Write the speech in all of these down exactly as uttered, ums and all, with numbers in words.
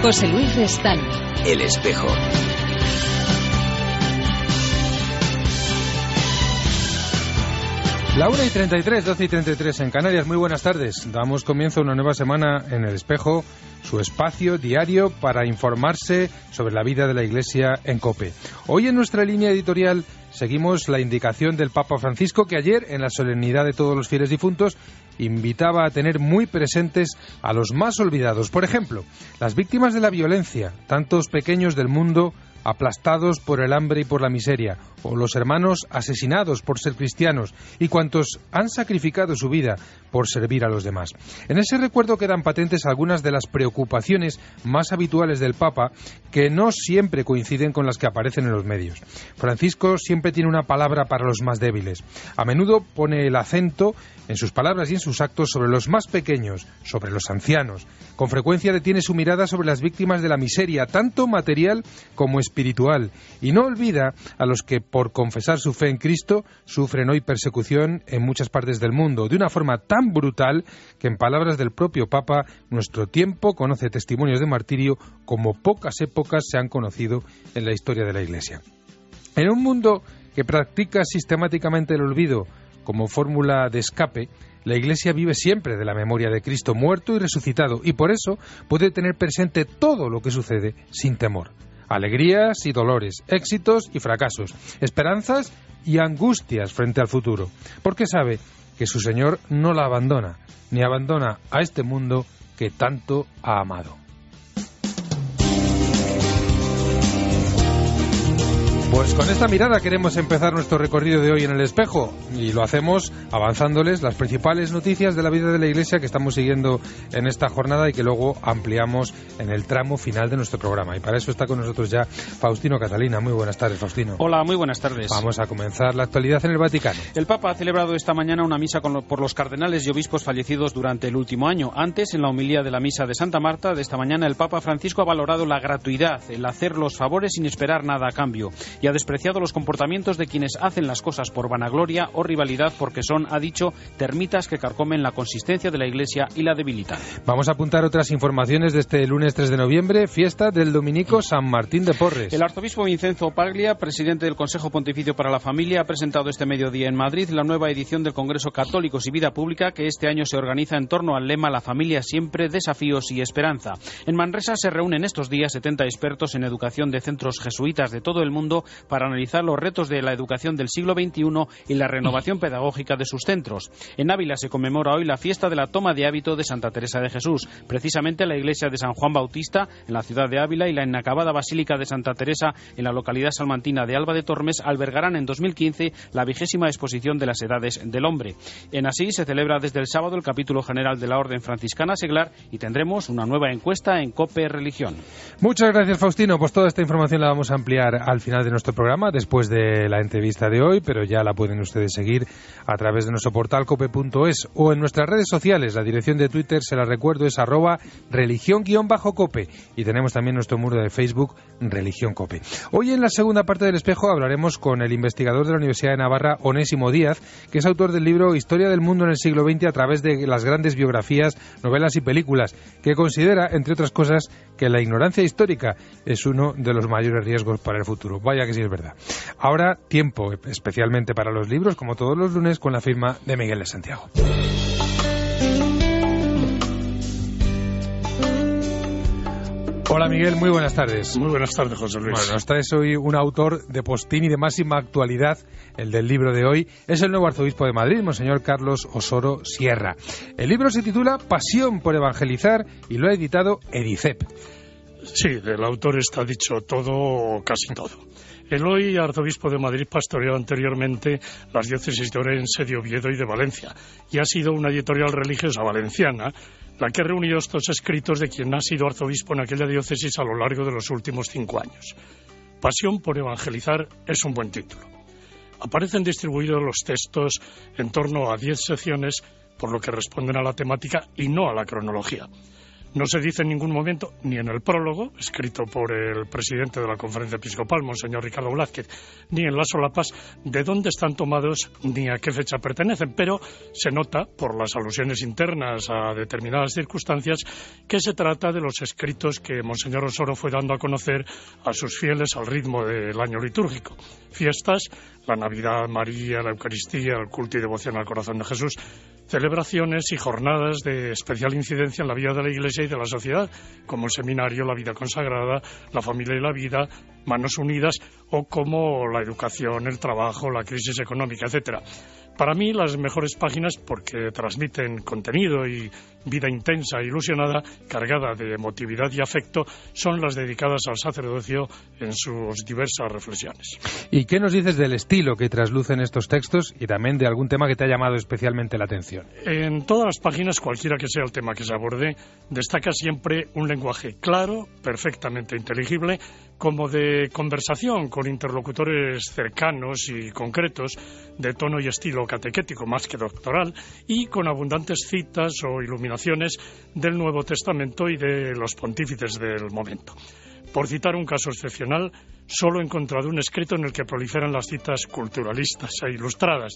José Luis Restán. El Espejo. La una y treinta y tres, doce y treinta y tres en Canarias. Muy buenas tardes. Damos comienzo a una nueva semana en El Espejo, su espacio diario para informarse sobre la vida de la Iglesia en COPE. Hoy en nuestra línea editorial seguimos la indicación del Papa Francisco, que ayer, en la solemnidad de todos los fieles difuntos, invitaba a tener muy presentes a los más olvidados. Por ejemplo, las víctimas de la violencia, tantos pequeños del mundo aplastados por el hambre y por la miseria, o los hermanos asesinados por ser cristianos, y cuantos han sacrificado su vida por servir a los demás. En ese recuerdo quedan patentes algunas de las preocupaciones más habituales del Papa, que no siempre coinciden con las que aparecen en los medios. Francisco siempre tiene una palabra para los más débiles. A menudo pone el acento en sus palabras y en sus actos sobre los más pequeños, sobre los ancianos. Con frecuencia detiene su mirada sobre las víctimas de la miseria, tanto material como espiritual, y no olvida a los que, por confesar su fe en Cristo, sufren hoy persecución en muchas partes del mundo, de una forma tan brutal que, en palabras del propio Papa, nuestro tiempo conoce testimonios de martirio como pocas épocas se han conocido en la historia de la Iglesia. En un mundo que practica sistemáticamente el olvido como fórmula de escape, la Iglesia vive siempre de la memoria de Cristo muerto y resucitado, y por eso puede tener presente todo lo que sucede sin temor. Alegrías y dolores, éxitos y fracasos, esperanzas y angustias frente al futuro, porque sabe que su Señor no la abandona, ni abandona a este mundo que tanto ha amado. Pues con esta mirada queremos empezar nuestro recorrido de hoy en El Espejo, y lo hacemos avanzándoles las principales noticias de la vida de la Iglesia que estamos siguiendo en esta jornada y que luego ampliamos en el tramo final de nuestro programa. Y para eso está con nosotros ya Faustino Catalina. Muy buenas tardes, Faustino. Hola, muy buenas tardes. Vamos a comenzar la actualidad en el Vaticano. El Papa ha celebrado esta mañana una misa con lo, por los cardenales y obispos fallecidos durante el último año. Antes, en la homilía de la misa de Santa Marta de esta mañana, el Papa Francisco ha valorado la gratuidad, el hacer los favores sin esperar nada a cambio, y ha despreciado los comportamientos de quienes hacen las cosas por vanagloria o rivalidad, porque son, ha dicho, termitas que carcomen la consistencia de la Iglesia y la debilitan. Vamos a apuntar otras informaciones de este lunes tres de noviembre, fiesta del dominico San Martín de Porres. El arzobispo Vincenzo Paglia, presidente del Consejo Pontificio para la Familia, ha presentado este mediodía en Madrid la nueva edición del Congreso Católicos y Vida Pública, que este año se organiza en torno al lema La familia siempre, desafíos y esperanza. En Manresa se reúnen estos días setenta expertos en educación de centros jesuitas de todo el mundo para analizar los retos de la educación del siglo veintiuno y la renovación pedagógica de sus centros. En Ávila se conmemora hoy la fiesta de la toma de hábito de Santa Teresa de Jesús. Precisamente la iglesia de San Juan Bautista, en la ciudad de Ávila, y la inacabada Basílica de Santa Teresa, en la localidad salmantina de Alba de Tormes, albergarán en dos mil quince la vigésima exposición de las edades del hombre. En Asís se celebra desde el sábado el capítulo general de la Orden Franciscana Seglar y tendremos una nueva encuesta en COPE Religión. Muchas gracias, Faustino. Pues toda esta información la vamos a ampliar al final de nuestro programa, después de la entrevista de hoy, pero ya la pueden ustedes seguir a través de nuestro portal cope punto es o en nuestras redes sociales. La dirección de Twitter, se la recuerdo, es arroba religión-cope, y tenemos también nuestro muro de Facebook, Religión Cope. Hoy en la segunda parte del Espejo hablaremos con el investigador de la Universidad de Navarra, Onésimo Díaz, que es autor del libro Historia del Mundo en el siglo veinte a través de las grandes biografías, novelas y películas, que considera, entre otras cosas, que la ignorancia histórica es uno de los mayores riesgos para el futuro. Vaya que sí es verdad. Ahora, tiempo especialmente para los libros, como todos los lunes, con la firma de Miguel de Santiago. Hola Miguel, muy buenas tardes. Muy buenas tardes, José Luis. Bueno, nos traes hoy un autor de postín y de máxima actualidad, el del libro de hoy. Es el nuevo arzobispo de Madrid, Monseñor Carlos Osoro Sierra. El libro se titula Pasión por evangelizar y lo ha editado Edicep. Sí, del autor está dicho todo o casi todo. El hoy arzobispo de Madrid pastoreó anteriormente las diócesis de Orense, de Oviedo y de Valencia, y ha sido una editorial religiosa valenciana la que ha reunido estos escritos de quien ha sido arzobispo en aquella diócesis a lo largo de los últimos cinco años. Pasión por evangelizar es un buen título. Aparecen distribuidos los textos en torno a diez secciones, por lo que responden a la temática y no a la cronología. No se dice en ningún momento, ni en el prólogo, escrito por el presidente de la Conferencia Episcopal, Monseñor Ricardo Blázquez, ni en las solapas, de dónde están tomados ni a qué fecha pertenecen, pero se nota, por las alusiones internas a determinadas circunstancias, que se trata de los escritos que Monseñor Osoro fue dando a conocer a sus fieles al ritmo del año litúrgico. Fiestas, la Navidad, María, la Eucaristía, el culto y devoción al corazón de Jesús, celebraciones y jornadas de especial incidencia en la vida de la Iglesia y de la sociedad, como el seminario, la vida consagrada, la familia y la vida, Manos Unidas, o como la educación, el trabajo, la crisis económica, etcétera. Para mí, las mejores páginas, porque transmiten contenido y vida intensa e ilusionada, cargada de emotividad y afecto, son las dedicadas al sacerdocio en sus diversas reflexiones. ¿Y qué nos dices del estilo que traslucen estos textos y también de algún tema que te ha llamado especialmente la atención? En todas las páginas, cualquiera que sea el tema que se aborde, destaca siempre un lenguaje claro, perfectamente inteligible, como de conversación con interlocutores cercanos y concretos, de tono y estilo catequético más que doctoral, y con abundantes citas o iluminaciones del Nuevo Testamento y de los pontífices del momento. Por citar un caso excepcional, solo he encontrado un escrito en el que proliferan las citas culturalistas e ilustradas.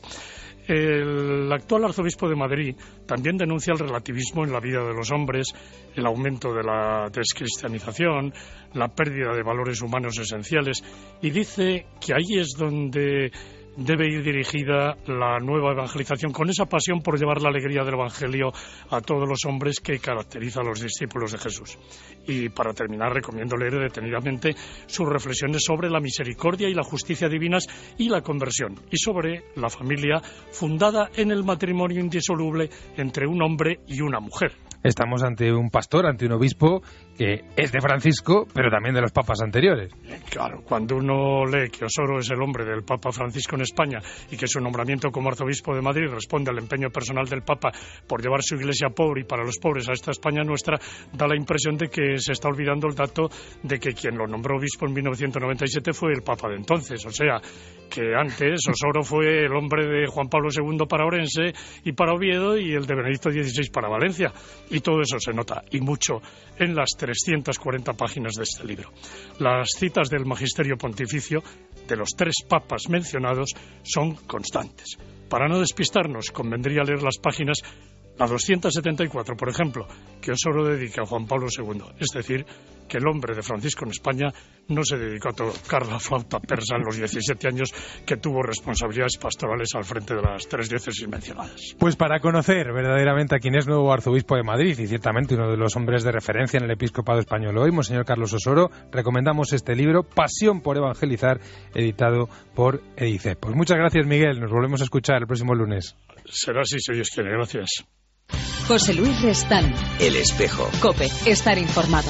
El actual arzobispo de Madrid también denuncia el relativismo en la vida de los hombres, el aumento de la descristianización, la pérdida de valores humanos esenciales, y dice que ahí es donde debe ir dirigida la nueva evangelización, con esa pasión por llevar la alegría del Evangelio a todos los hombres que caracteriza a los discípulos de Jesús. Y para terminar, recomiendo leer detenidamente sus reflexiones sobre la misericordia y la justicia divinas y la conversión, y sobre la familia fundada en el matrimonio indisoluble entre un hombre y una mujer. Estamos ante un pastor, ante un obispo que es de Francisco, pero también de los papas anteriores. Claro, cuando uno lee que Osoro es el hombre del Papa Francisco en España y que su nombramiento como arzobispo de Madrid responde al empeño personal del Papa por llevar su iglesia pobre y para los pobres a esta España nuestra, da la impresión de que se está olvidando el dato de que quien lo nombró obispo en mil novecientos noventa y siete fue el Papa de entonces. O sea, que antes Osoro fue el hombre de Juan Pablo segundo para Orense y para Oviedo y el de Benedicto dieciséis para Valencia. Y todo eso se nota, y mucho, en las trescientas cuarenta páginas de este libro. Las citas del Magisterio Pontificio de los tres papas mencionados son constantes. Para no despistarnos, convendría leer las páginas, la doscientos setenta y cuatro, por ejemplo, que Osoro dedica a Juan Pablo segundo, es decir, que el hombre de Francisco en España no se dedicó a tocar la flauta persa en los diecisiete años que tuvo responsabilidades pastorales al frente de las tres diócesis mencionadas. Pues para conocer verdaderamente a quien es nuevo arzobispo de Madrid y ciertamente uno de los hombres de referencia en el episcopado español hoy, Monseñor Carlos Osoro, recomendamos este libro, Pasión por Evangelizar, editado por Edicep. Pues muchas gracias, Miguel. Nos volvemos a escuchar el próximo lunes. Será así, si Dios quiere. Gracias. José Luis Restán. El Espejo. COPE. Estar informado.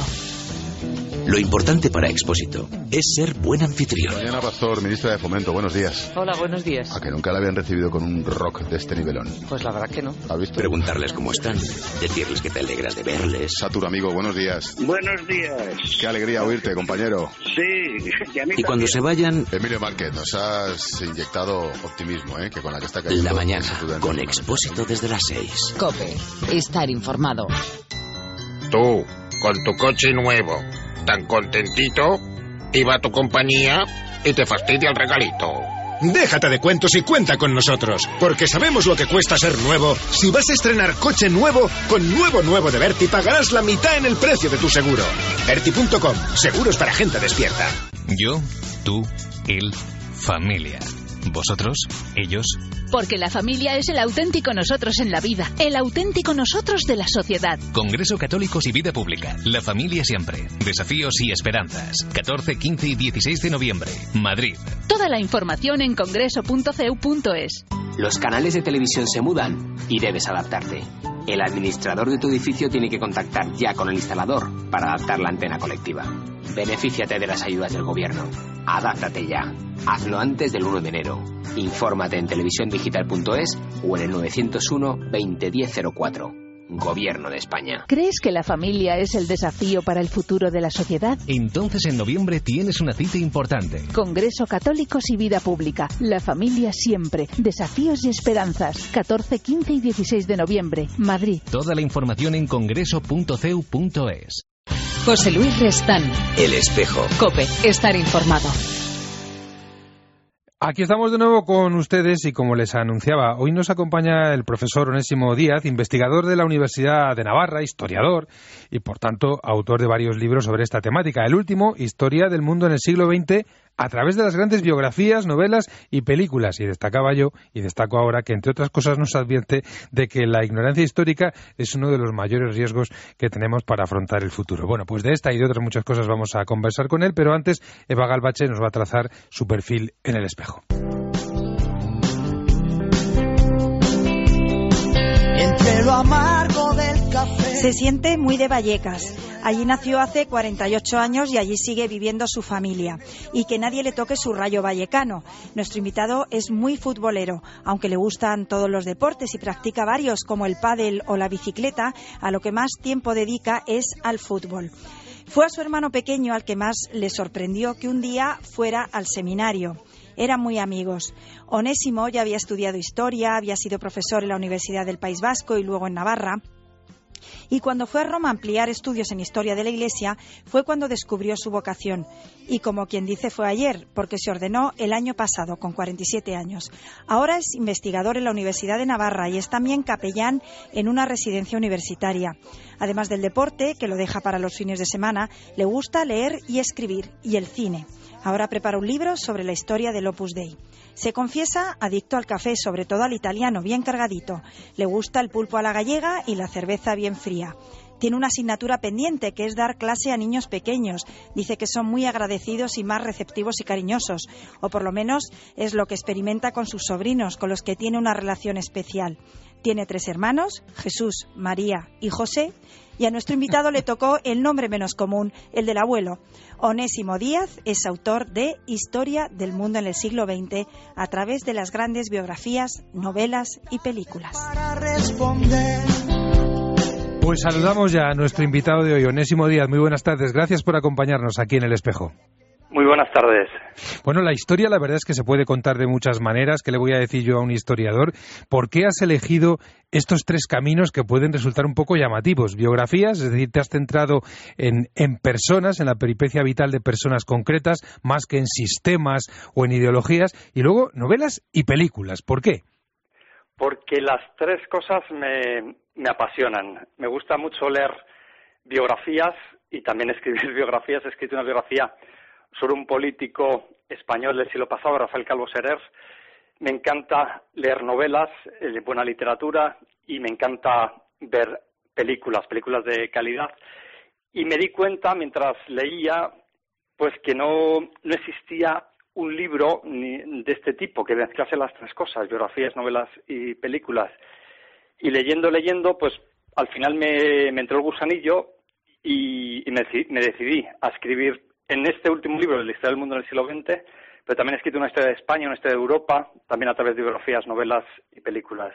Lo importante para Expósito es ser buen anfitrión. Mariana Pastor, ministra de Fomento, buenos días. Hola, buenos días. ¿A que nunca la habían recibido con un rock de este nivelón? Pues la verdad que no. ¿Has visto? Preguntarles cómo están, decirles que te alegras de verles. Satur, amigo, buenos días. Buenos días. Qué alegría oírte, compañero. Sí, y a mí Y cuando también. se vayan, Emilio Márquez, nos has inyectado optimismo, ¿eh? Que con la que está cayendo... la mañana, estudiante con permanente. Expósito desde las seis. COPE. Estar informado. Tú, con tu coche nuevo, tan contentito, iba a tu compañía y te fastidia el regalito. Déjate de cuentos y cuenta con nosotros, porque sabemos lo que cuesta ser nuevo. Si vas a estrenar coche nuevo, con nuevo nuevo de Berti pagarás la mitad en el precio de tu seguro. Berti punto com, seguros para gente despierta. Yo, tú, él, familia. Vosotros, ellos. Porque la familia es el auténtico nosotros en la vida, el auténtico nosotros de la sociedad. Congreso Católicos y Vida Pública. La familia siempre. Desafíos y esperanzas. catorce, quince y dieciséis de noviembre. Madrid. Toda la información en congreso punto c e u punto es. Los canales de televisión se mudan y debes adaptarte. El administrador de tu edificio tiene que contactar ya con el instalador para adaptar la antena colectiva. Benefíciate de las ayudas del gobierno. Adáptate ya. Hazlo antes del uno de enero. Infórmate en televisión digital punto es o en el novecientos uno veinte diez cero cuatro. Gobierno de España. ¿Crees que la familia es el desafío para el futuro de la sociedad? Entonces en noviembre tienes una cita importante. Congreso Católicos y Vida Pública. La familia siempre. Desafíos y esperanzas. catorce, quince y dieciséis de noviembre. Madrid. Toda la información en congreso punto c e u punto e s. José Luis Restán. El Espejo. COPE. Estar informado. Aquí estamos de nuevo con ustedes y como les anunciaba, hoy nos acompaña el profesor Onésimo Díaz, investigador de la Universidad de Navarra, historiador y por tanto autor de varios libros sobre esta temática. El último, Historia del mundo en el siglo veinte, a través de las grandes biografías, novelas y películas. Y destacaba yo, y destaco ahora, que entre otras cosas nos advierte de que la ignorancia histórica es uno de los mayores riesgos que tenemos para afrontar el futuro. Bueno, pues de esta y de otras muchas cosas vamos a conversar con él, pero antes Eva Galbache nos va a trazar su perfil en el espejo. Entre lo amargo del café. Se siente muy de Vallecas. Allí nació hace cuarenta y ocho años y allí sigue viviendo su familia. Y que nadie le toque su rayo vallecano. Nuestro invitado es muy futbolero. Aunque le gustan todos los deportes y practica varios como el pádel o la bicicleta, a lo que más tiempo dedica es al fútbol. Fue a su hermano pequeño al que más le sorprendió que un día fuera al seminario. Eran muy amigos. Onésimo ya había estudiado historia, había sido profesor en la Universidad del País Vasco y luego en Navarra. Y cuando fue a Roma a ampliar estudios en historia de la Iglesia, fue cuando descubrió su vocación. Y como quien dice fue ayer, porque se ordenó el año pasado, con cuarenta y siete años. Ahora es investigador en la Universidad de Navarra y es también capellán en una residencia universitaria. Además del deporte, que lo deja para los fines de semana, le gusta leer y escribir, y el cine. Ahora prepara un libro sobre la historia del Opus Dei. Se confiesa adicto al café, sobre todo al italiano, bien cargadito. Le gusta el pulpo a la gallega y la cerveza bien fría. Tiene una asignatura pendiente, que es dar clase a niños pequeños. Dice que son muy agradecidos y más receptivos y cariñosos, o por lo menos es lo que experimenta con sus sobrinos, con los que tiene una relación especial. Tiene tres hermanos, Jesús, María y José, y a nuestro invitado le tocó el nombre menos común, el del abuelo. Onésimo Díaz es autor de Historia del mundo en el siglo veinte, a través de las grandes biografías, novelas y películas. Para responder. Pues saludamos ya a nuestro invitado de hoy, Onésimo Díaz. Muy buenas tardes, gracias por acompañarnos aquí en El Espejo. Muy buenas tardes. Bueno, la historia la verdad es que se puede contar de muchas maneras. ¿Qué le voy a decir yo a un historiador? ¿Por qué has elegido estos tres caminos que pueden resultar un poco llamativos? Biografías, es decir, te has centrado en, en personas, en la peripecia vital de personas concretas, más que en sistemas o en ideologías. Y luego novelas y películas. ¿Por qué? Porque las tres cosas me, me apasionan. Me gusta mucho leer biografías y también escribir biografías. He escrito una biografía sobre un político español del siglo pasado, Rafael Calvo Serers. Me encanta leer novelas, eh, buena literatura, y me encanta ver películas, películas de calidad. Y me di cuenta, mientras leía, pues que no, no existía un libro ni de este tipo que mezclase las tres cosas, biografías, novelas y películas. Y leyendo, leyendo, pues al final me, me entró el gusanillo y, y me, me decidí a escribir en este último libro, de la historia del mundo en el siglo veinte, pero también he escrito una historia de España, una historia de Europa, también a través de biografías, novelas y películas.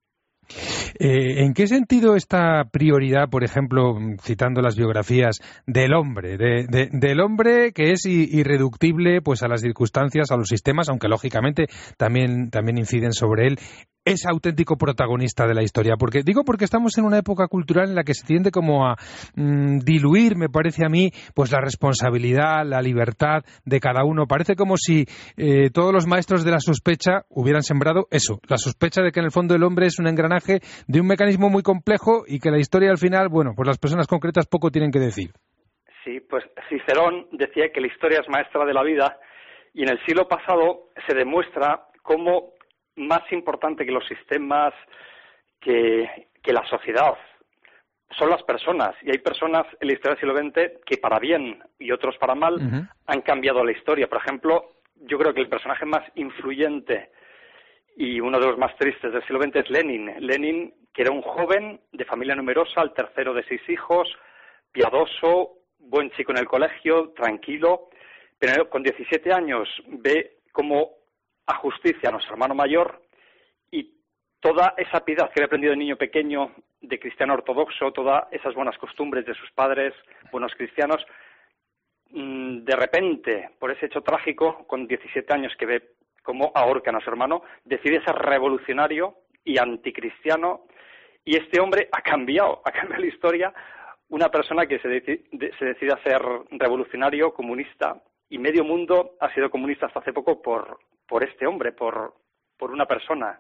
Eh, ¿En qué sentido esta prioridad, por ejemplo, citando las biografías del hombre, de, de, del hombre que es irreductible pues a las circunstancias, a los sistemas, aunque lógicamente también, también inciden sobre él, es auténtico protagonista de la historia? Porque digo porque estamos en una época cultural en la que se tiende como a mmm, diluir, me parece a mí, pues la responsabilidad, la libertad de cada uno. Parece como si eh, todos los maestros de la sospecha hubieran sembrado eso, la sospecha de que en el fondo el hombre es un engranaje de un mecanismo muy complejo y que la historia al final, bueno, pues las personas concretas poco tienen que decir. Sí, pues Cicerón decía que la historia es maestra de la vida, y en el siglo pasado se demuestra cómo más importante que los sistemas, que, que la sociedad, son las personas. Y hay personas en la historia del siglo veinte que para bien y otros para mal uh-huh. han cambiado la historia. Por ejemplo, yo creo que el personaje más influyente y uno de los más tristes del siglo veinte es Lenin. Lenin, que era un joven de familia numerosa, el tercero de seis hijos, piadoso, buen chico en el colegio, tranquilo, pero con diecisiete años ve cómo ajusticia a nuestro hermano mayor, y toda esa piedad que había aprendido de niño pequeño de cristiano ortodoxo, todas esas buenas costumbres de sus padres, buenos cristianos, de repente, por ese hecho trágico, con diecisiete años que ve cómo ahorcan a su hermano, decide ser revolucionario y anticristiano, y este hombre ha cambiado, ha cambiado la historia, una persona que se decide, se decide a ser revolucionario, comunista, y medio mundo ha sido comunista hasta hace poco por, por este hombre, por, por una persona.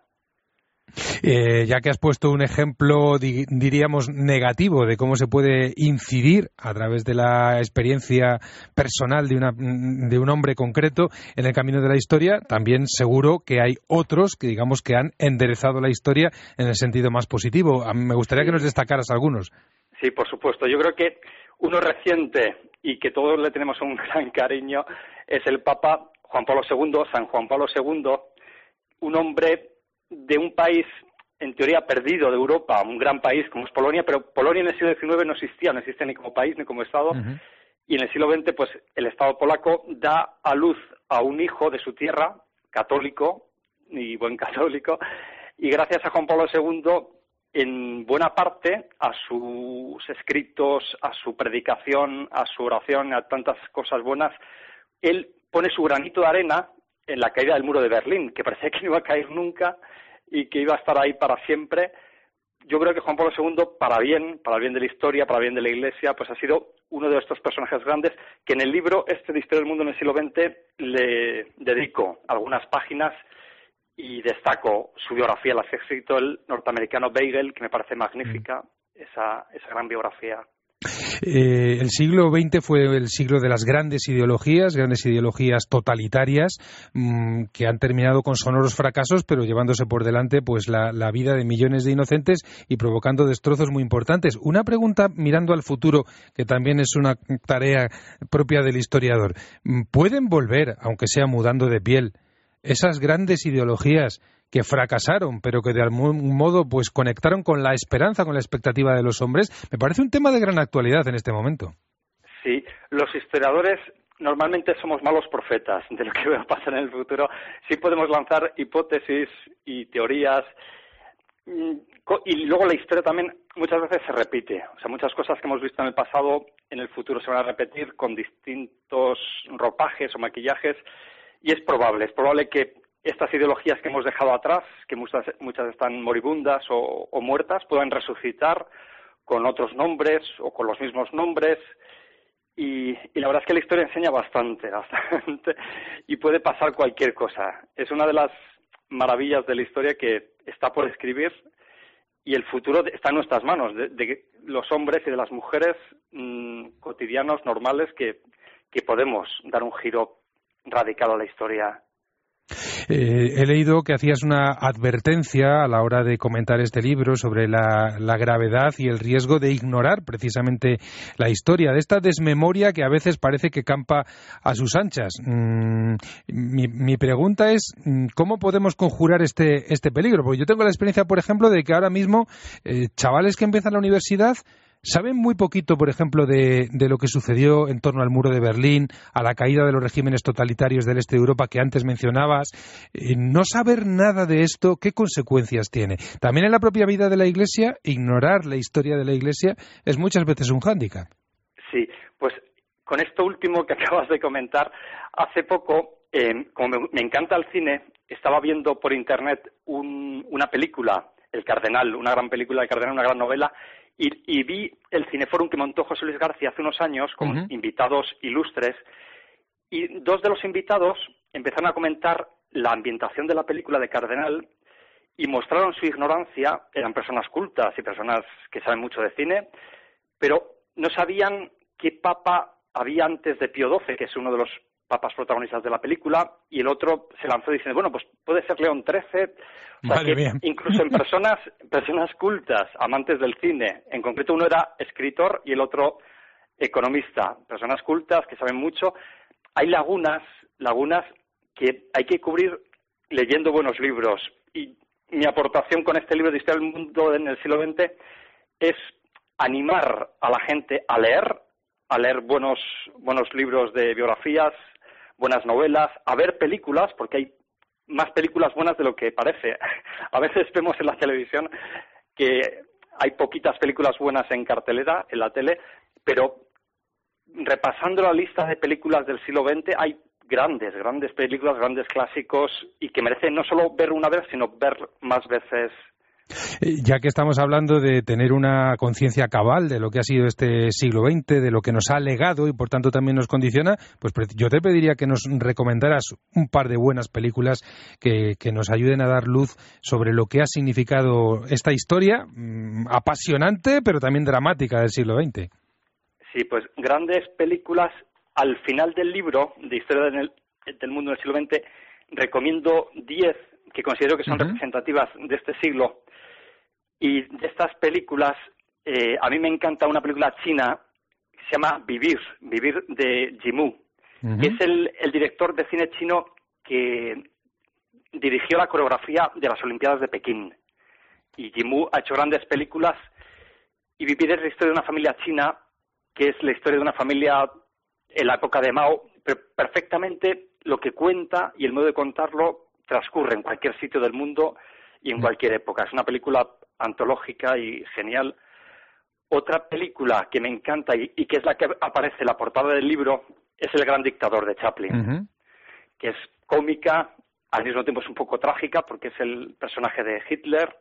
Eh, ya que has puesto un ejemplo, di, diríamos, negativo de cómo se puede incidir a través de la experiencia personal de, una, de un hombre concreto en el camino de la historia, también seguro que hay otros que, digamos, que han enderezado la historia en el sentido más positivo. A mí me gustaría Sí. que nos destacaras algunos. Sí, por supuesto. Yo creo que uno reciente y que todos le tenemos un gran cariño es el Papa Juan Pablo segundo, San Juan Pablo segundo, un hombre de un país en teoría perdido de Europa, un gran país como es Polonia, pero Polonia en el siglo diecinueve no existía, no existe ni como país ni como Estado, uh-huh. y en el siglo veinte pues el Estado polaco da a luz a un hijo de su tierra, católico y buen católico, y gracias a Juan Pablo segundo, en buena parte a sus escritos, a su predicación, a su oración, a tantas cosas buenas, él pone su granito de arena en la caída del muro de Berlín, que parecía que no iba a caer nunca y que iba a estar ahí para siempre. Yo creo que Juan Pablo segundo, para bien, para el bien de la historia, para el bien de la Iglesia, pues ha sido uno de estos personajes grandes que en el libro este de Historia del Mundo en el siglo veinte le dedico algunas páginas y destaco su biografía, la que ha escrito el norteamericano Weigel, que me parece magnífica, mm. esa, esa gran biografía. Eh, el siglo veinte fue el siglo de las grandes ideologías, grandes ideologías totalitarias, mmm, que han terminado con sonoros fracasos, pero llevándose por delante pues la, la vida de millones de inocentes y provocando destrozos muy importantes. Una pregunta mirando al futuro, que también es una tarea propia del historiador. ¿Pueden volver, aunque sea mudando de piel, esas grandes ideologías que fracasaron, pero que de algún modo pues conectaron con la esperanza, con la expectativa de los hombres? Me parece un tema de gran actualidad en este momento. Sí, los historiadores normalmente somos malos profetas de lo que va a pasar en el futuro. Sí podemos lanzar hipótesis y teorías, y luego la historia también muchas veces se repite. O sea, muchas cosas que hemos visto en el pasado, en el futuro se van a repetir con distintos ropajes o maquillajes, y es probable, es probable que estas ideologías que hemos dejado atrás, que muchas, muchas están moribundas o, o muertas, puedan resucitar con otros nombres o con los mismos nombres. Y, y la verdad es que la historia enseña bastante, bastante, y puede pasar cualquier cosa. Es una de las maravillas de la historia que está por escribir, y el futuro está en nuestras manos, de, de los hombres y de las mujeres mmm, cotidianos, normales, que, que podemos dar un giro radical a la historia. Eh, he leído que hacías una advertencia a la hora de comentar este libro sobre la, la gravedad y el riesgo de ignorar precisamente la historia, de esta desmemoria que a veces parece que campa a sus anchas. Mm, mi, mi pregunta es, ¿cómo podemos conjurar este, este peligro? Porque yo tengo la experiencia, por ejemplo, de que ahora mismo eh, chavales que empiezan la universidad saben muy poquito, por ejemplo, de, de lo que sucedió en torno al muro de Berlín, a la caída de los regímenes totalitarios del este de Europa que antes mencionabas. Eh, no saber nada de esto, ¿qué consecuencias tiene? También en la propia vida de la Iglesia, ignorar la historia de la Iglesia es muchas veces un hándicap. Sí, pues con esto último que acabas de comentar, hace poco, eh, como me, me encanta el cine, estaba viendo por internet un, una película, El Cardenal, una gran película de Cardenal, una gran novela, Y, y vi el Cineforum que montó José Luis García hace unos años con uh-huh. invitados ilustres, y dos de los invitados empezaron a comentar la ambientación de la película de Cardenal y mostraron su ignorancia. Eran personas cultas y personas que saben mucho de cine, pero no sabían qué papa había antes de Pío doce, que es uno de los papas protagonistas de la película, y el otro se lanzó diciendo, bueno, pues puede ser León trece. O sea, que incluso en personas personas cultas, amantes del cine, en concreto uno era escritor y el otro economista, personas cultas que saben mucho, hay lagunas, lagunas que hay que cubrir leyendo buenos libros. Y mi aportación con este libro de Historia del Mundo en el siglo veinte es animar a la gente a leer, a leer buenos buenos libros de biografías, buenas novelas, a ver películas, porque hay más películas buenas de lo que parece. A veces vemos en la televisión que hay poquitas películas buenas en cartelera, en la tele, pero repasando la lista de películas del siglo veinte hay grandes, grandes películas, grandes clásicos y que merecen no solo ver una vez, sino ver más veces. Ya que estamos hablando de tener una conciencia cabal de lo que ha sido este siglo veinte, de lo que nos ha legado y por tanto también nos condiciona, pues yo te pediría que nos recomendaras un par de buenas películas que, que nos ayuden a dar luz sobre lo que ha significado esta historia mmm, apasionante pero también dramática del siglo veinte. Sí, pues grandes películas. Al final del libro de Historia del, del Mundo del siglo veinte recomiendo diez que considero que son uh-huh. representativas de este siglo. Y de estas películas, eh, a mí me encanta una película china que se llama Vivir, Vivir de Yimou, uh-huh. que es el, el director de cine chino que dirigió la coreografía de las Olimpiadas de Pekín. Y Yimou ha hecho grandes películas y Vivir es la historia de una familia china, que es la historia de una familia en la época de Mao, pero perfectamente lo que cuenta y el modo de contarlo transcurre en cualquier sitio del mundo y en cualquier época. Es una película antológica y genial. Otra película que me encanta y, y que es la que aparece en la portada del libro es El gran dictador de Chaplin, uh-huh. que es cómica, al mismo tiempo es un poco trágica porque es el personaje de Hitler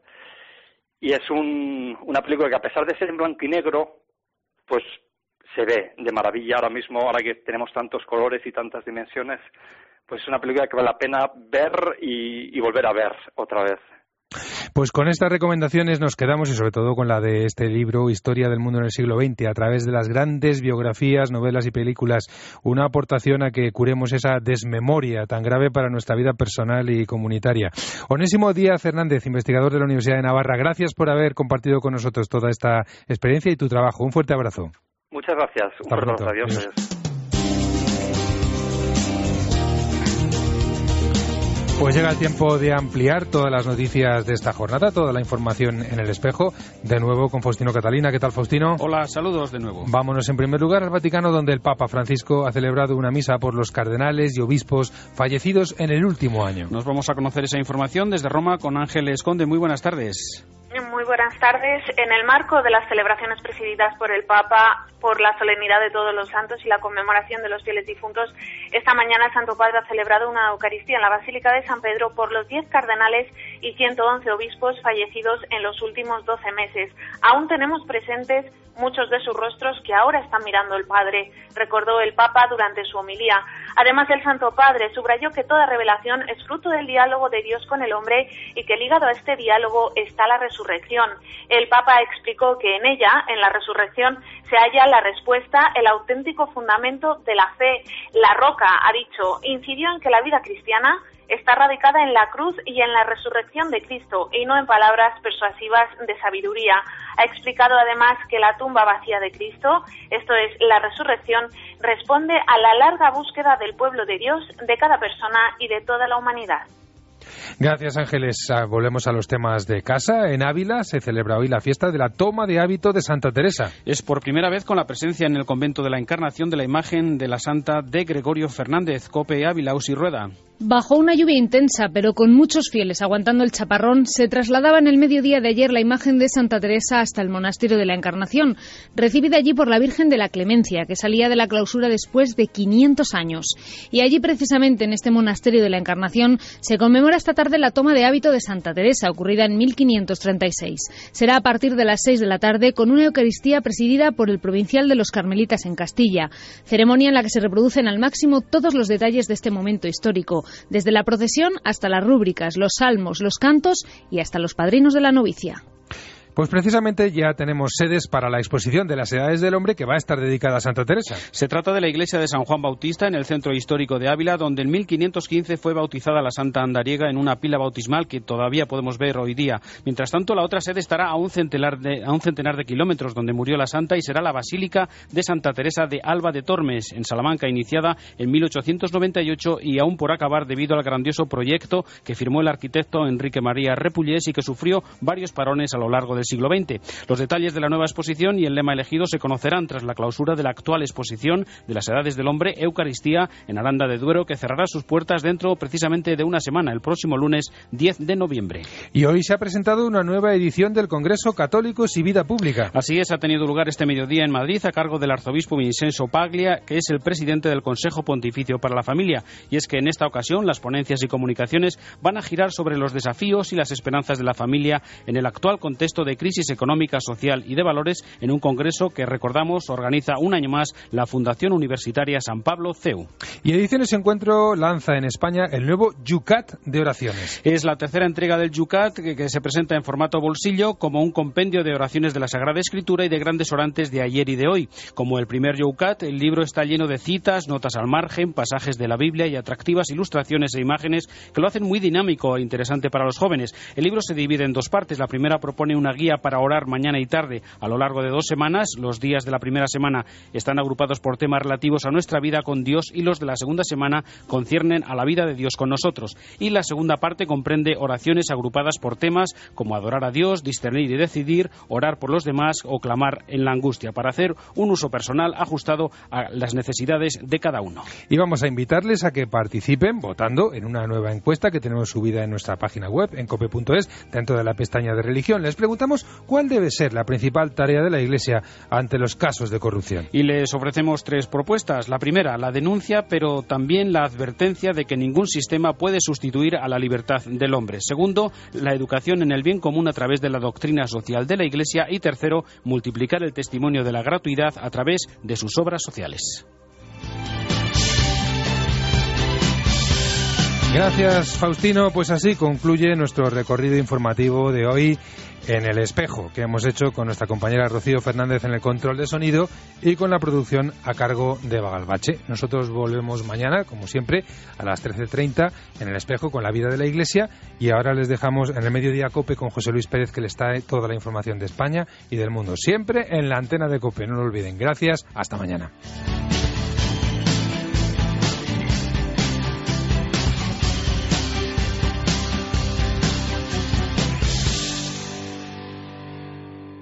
y es un, una película que a pesar de ser en blanco y negro, pues se ve de maravilla ahora mismo, ahora que tenemos tantos colores y tantas dimensiones, pues es una película que vale la pena ver y, y volver a ver otra vez. Pues con estas recomendaciones nos quedamos y sobre todo con la de este libro, Historia del Mundo en el siglo veinte, a través de las grandes biografías, novelas y películas, una aportación a que curemos esa desmemoria tan grave para nuestra vida personal y comunitaria. Onésimo Díaz Hernández, investigador de la Universidad de Navarra, gracias por haber compartido con nosotros toda esta experiencia y tu trabajo. Un fuerte abrazo. Muchas gracias. Hasta pronto. Adiós. Adiós. Pues llega el tiempo de ampliar todas las noticias de esta jornada, toda la información en El Espejo. De nuevo con Faustino Catalina. ¿Qué tal, Faustino? Hola, saludos de nuevo. Vámonos en primer lugar al Vaticano, donde el Papa Francisco ha celebrado una misa por los cardenales y obispos fallecidos en el último año. Nos vamos a conocer esa información desde Roma con Ángeles Conde. Muy buenas tardes. Muy buenas tardes. En el marco de las celebraciones presididas por el Papa por la solemnidad de Todos los Santos y la conmemoración de los fieles difuntos, esta mañana el Santo Padre ha celebrado una Eucaristía en la Basílica de San Pedro por los diez cardenales y ciento once obispos fallecidos en los últimos doce meses. Aún tenemos presentes muchos de sus rostros que ahora están mirando el Padre, recordó el Papa durante su homilía. Además, el Santo Padre subrayó que toda revelación es fruto del diálogo de Dios con el hombre y que ligado a este diálogo está la resurrección. El Papa explicó que en ella, en la resurrección, se halla la respuesta, el auténtico fundamento de la fe. La roca, ha dicho, incidió en que la vida cristiana está radicada en la cruz y en la resurrección de Cristo y no en palabras persuasivas de sabiduría. Ha explicado además que la tumba vacía de Cristo, esto es, la resurrección, responde a la larga búsqueda del pueblo de Dios, de cada persona y de toda la humanidad. Gracias, Ángeles. Volvemos a los temas de casa. En Ávila se celebra hoy la fiesta de la toma de hábito de Santa Teresa. Es por primera vez con la presencia en el convento de la Encarnación de la imagen de la Santa de Gregorio Fernández. COPE Ávila, Usi Rueda. Bajo una lluvia intensa, pero con muchos fieles aguantando el chaparrón, se trasladaba en el mediodía de ayer la imagen de Santa Teresa hasta el monasterio de la Encarnación, recibida allí por la Virgen de la Clemencia, que salía de la clausura después de quinientos años. Y allí, precisamente en este monasterio de la Encarnación, se conmemora esta tarde la toma de hábito de Santa Teresa, ocurrida en mil quinientos treinta y seis. Será a partir de las seis de la tarde, con una Eucaristía presidida por el provincial de los Carmelitas en Castilla, ceremonia en la que se reproducen al máximo todos los detalles de este momento histórico, desde la procesión hasta las rúbricas, los salmos, los cantos y hasta los padrinos de la novicia. Pues precisamente ya tenemos sedes para la exposición de las Edades del Hombre que va a estar dedicada a Santa Teresa. Se trata de la iglesia de San Juan Bautista en el centro histórico de Ávila, donde en mil quinientos quince fue bautizada la Santa Andariega en una pila bautismal que todavía podemos ver hoy día. Mientras tanto, la otra sede estará a un centenar de, a un centenar de kilómetros donde murió la Santa y será la Basílica de Santa Teresa de Alba de Tormes, en Salamanca, iniciada en mil ochocientos noventa y ocho y aún por acabar debido al grandioso proyecto que firmó el arquitecto Enrique María Repullés y que sufrió varios parones a lo largo del del siglo veinte. Los detalles de la nueva exposición y el lema elegido se conocerán tras la clausura de la actual exposición de las Edades del Hombre, Eucaristía, en Aranda de Duero, que cerrará sus puertas dentro precisamente de una semana, el próximo lunes diez de noviembre. Y hoy se ha presentado una nueva edición del Congreso Católicos y Vida Pública. Así es, ha tenido lugar este mediodía en Madrid a cargo del arzobispo Vincenzo Paglia, que es el presidente del Consejo Pontificio para la Familia. Y es que en esta ocasión las ponencias y comunicaciones van a girar sobre los desafíos y las esperanzas de la familia en el actual contexto de crisis económica, social y de valores, en un congreso que, recordamos, organiza un año más la Fundación Universitaria San Pablo C E U. Y Ediciones Encuentro lanza en España el nuevo Yucat de oraciones. Es la tercera entrega del Yucat, que, que se presenta en formato bolsillo como un compendio de oraciones de la Sagrada Escritura y de grandes orantes de ayer y de hoy. Como el primer Yucat, el libro está lleno de citas, notas al margen, pasajes de la Biblia y atractivas ilustraciones e imágenes que lo hacen muy dinámico e interesante para los jóvenes. El libro se divide en dos partes. La primera propone una guía para orar mañana y tarde a lo largo de dos semanas. Los días de la primera semana están agrupados por temas relativos a nuestra vida con Dios y los de la segunda semana conciernen a la vida de Dios con nosotros. Y la segunda parte comprende oraciones agrupadas por temas como adorar a Dios, discernir y decidir, orar por los demás o clamar en la angustia, para hacer un uso personal ajustado a las necesidades de cada uno. Y vamos a invitarles a que participen votando en una nueva encuesta que tenemos subida en nuestra página web, en cope punto es, dentro de la pestaña de religión. Les preguntamos cuál debe ser la principal tarea de la Iglesia ante los casos de corrupción. Y les ofrecemos tres propuestas. La primera, la denuncia, pero también la advertencia de que ningún sistema puede sustituir a la libertad del hombre. Segundo, la educación en el bien común a través de la doctrina social de la Iglesia. Y tercero, multiplicar el testimonio de la gratuidad a través de sus obras sociales. Gracias, Faustino. Pues así concluye nuestro recorrido informativo de hoy en El Espejo, que hemos hecho con nuestra compañera Rocío Fernández en el control de sonido y con la producción a cargo de Bagalbache. Nosotros volvemos mañana, como siempre, a las trece treinta en El Espejo con la vida de la Iglesia, y ahora les dejamos en el Mediodía COPE con José Luis Pérez, que les trae toda la información de España y del mundo, siempre en la antena de COPE. No lo olviden. Gracias. Hasta mañana.